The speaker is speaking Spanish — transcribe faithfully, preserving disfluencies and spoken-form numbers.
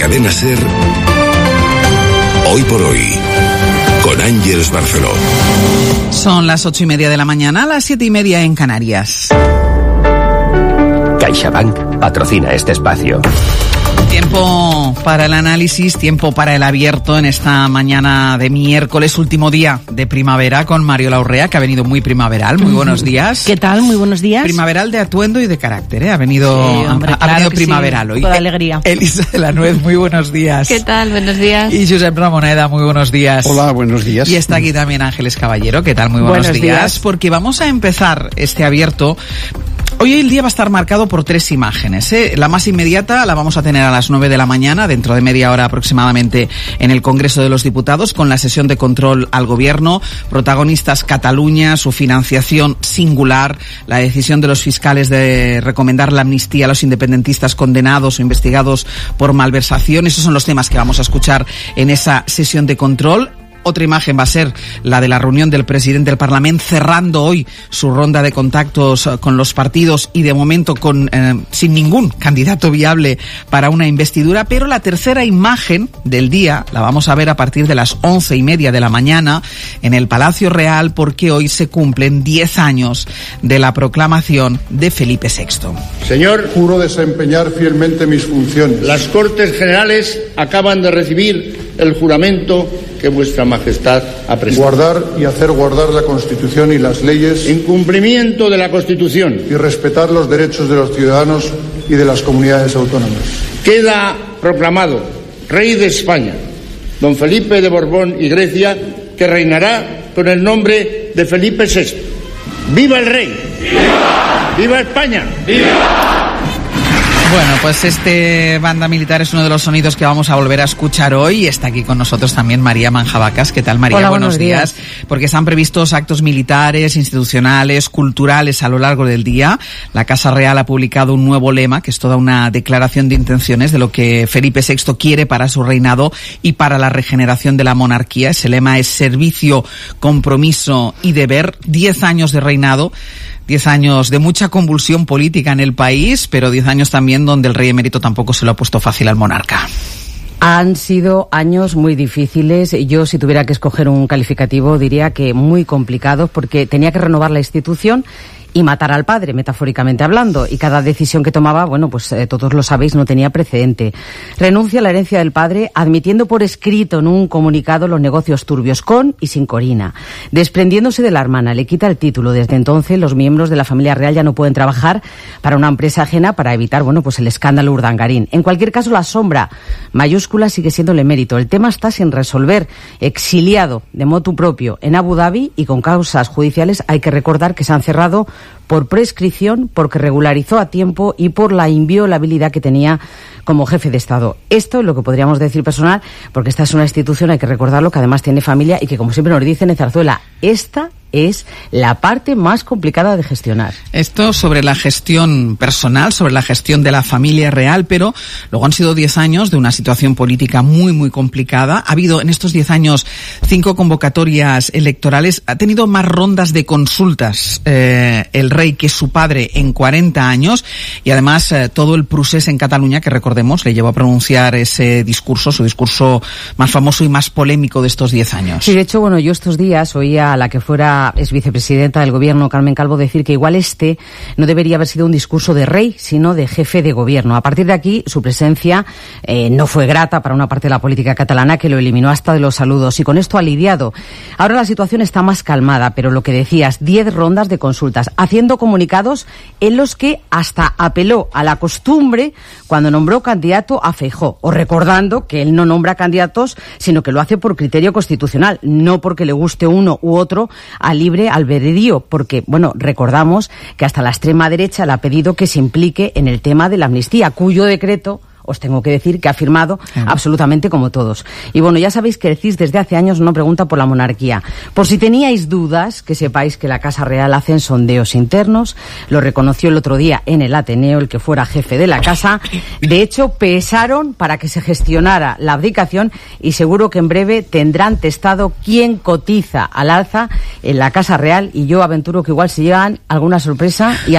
Cadena SER, Hoy por Hoy, con Ángeles Barceló. Son las ocho y media de la mañana, las siete y media en Canarias. CaixaBank patrocina este espacio. Tiempo para el análisis, tiempo para el abierto en esta mañana de miércoles, último día de primavera, con Mario Laurrea, que ha venido muy primaveral. Muy buenos días. ¿Qué tal? Muy buenos días. Primaveral de atuendo y de carácter, ¿eh? Ha venido, sí, hombre, ha, ha claro venido que primaveral sí, hoy. Toda alegría. Elisa de la Nuez, muy buenos días. ¿Qué tal? Buenos días. Y Josep Ramoneda, muy buenos días. Hola, buenos días. Y está aquí también Ángeles Caballero, ¿qué tal? Muy buenos, buenos días. días. Porque vamos a empezar este abierto. Hoy el día va a estar marcado por tres imágenes, ¿eh? La más inmediata la vamos a tener a las nueve de la mañana, dentro de media hora aproximadamente, en el Congreso de los Diputados, con la sesión de control al Gobierno. Protagonistas Cataluña, su financiación singular, la decisión de los fiscales de recomendar la amnistía a los independentistas condenados o investigados por malversación. Esos son los temas que vamos a escuchar en esa sesión de control. Otra imagen va a ser la de la reunión del presidente del Parlamento, cerrando hoy su ronda de contactos con los partidos y de momento con eh, sin ningún candidato viable para una investidura. Pero la tercera imagen del día la vamos a ver a partir de las once y media de la mañana en el Palacio Real, porque hoy se cumplen diez años de la proclamación de Felipe sexto. Señor, juro desempeñar fielmente mis funciones. Las Cortes Generales acaban de recibir el juramento que vuestra majestad ha prestado. Guardar y hacer guardar la Constitución y las leyes. En cumplimiento de la Constitución. Y respetar los derechos de los ciudadanos y de las comunidades autónomas. Queda proclamado Rey de España, don Felipe de Borbón y Grecia, que reinará con el nombre de Felipe sexto. ¡Viva el Rey! ¡Viva! ¡Viva España! ¡Viva! Bueno, pues este banda militar es uno de los sonidos que vamos a volver a escuchar hoy. Está aquí con nosotros también María Manjabacas. ¿Qué tal, María? Hola, buenos, buenos días. días. Porque están previstos actos militares, institucionales, culturales a lo largo del día. La Casa Real ha publicado un nuevo lema, que es toda una declaración de intenciones de lo que Felipe sexto quiere para su reinado y para la regeneración de la monarquía. Ese lema es servicio, compromiso y deber. Diez años de reinado. Diez años de mucha convulsión política en el país, pero diez años también donde el rey emérito tampoco se lo ha puesto fácil al monarca. Han sido años muy difíciles. Yo, si tuviera que escoger un calificativo, diría que muy complicados, porque tenía que renovar la institución y matar al padre, metafóricamente hablando, y cada decisión que tomaba, bueno, pues eh, todos lo sabéis, no tenía precedente. Renuncia a la herencia del padre, admitiendo por escrito en un comunicado los negocios turbios con y sin Corina. Desprendiéndose de la hermana, le quita el título. Desde entonces, los miembros de la familia real ya no pueden trabajar para una empresa ajena para evitar, bueno, pues el escándalo Urdangarín. En cualquier caso, la sombra mayúscula sigue siendo el emérito. El tema está sin resolver, exiliado de motu propio en Abu Dhabi y con causas judiciales. Hay que recordar que se han cerrado por prescripción, porque regularizó a tiempo y por la inviolabilidad que tenía como jefe de Estado. Esto es lo que podríamos decir personal, porque esta es una institución, hay que recordarlo, que además tiene familia y que, como siempre nos dicen en Zarzuela, esta es la parte más complicada de gestionar. Esto sobre la gestión personal, sobre la gestión de la familia real, pero luego han sido diez años de una situación política muy, muy complicada. Ha habido en estos diez años cinco convocatorias electorales. Ha tenido más rondas de consultas eh, el rey que su padre en cuarenta años. Y además eh, todo el procés en Cataluña, que recordemos, le llevó a pronunciar ese discurso, su discurso más famoso y más polémico de estos diez años. Sí, de hecho, bueno, yo estos días oía a la que fuera es vicepresidenta del Gobierno, Carmen Calvo, decir que igual este no debería haber sido un discurso de rey, sino de jefe de gobierno. A partir de aquí, su presencia eh, no fue grata para una parte de la política catalana, que lo eliminó hasta de los saludos, y con esto aliviado. Ahora la situación está más calmada, pero lo que decías, diez rondas de consultas, haciendo comunicados en los que hasta apeló a la costumbre cuando nombró candidato a Feijóo, o recordando que él no nombra candidatos, sino que lo hace por criterio constitucional, no porque le guste uno u otro, a libre albedrío, porque, bueno, recordamos que hasta la extrema derecha le ha pedido que se implique en el tema de la amnistía, cuyo decreto os tengo que decir que ha firmado uh-huh. absolutamente como todos. Y bueno, ya sabéis que el C I S desde hace años no pregunta por la monarquía. Por si teníais dudas, que sepáis que la Casa Real hace sondeos internos, lo reconoció el otro día en el Ateneo el que fuera jefe de la Casa. De hecho, pesaron para que se gestionara la abdicación y seguro que en breve tendrán testado quién cotiza al alza en la Casa Real, y yo aventuro que igual se llevan alguna sorpresa y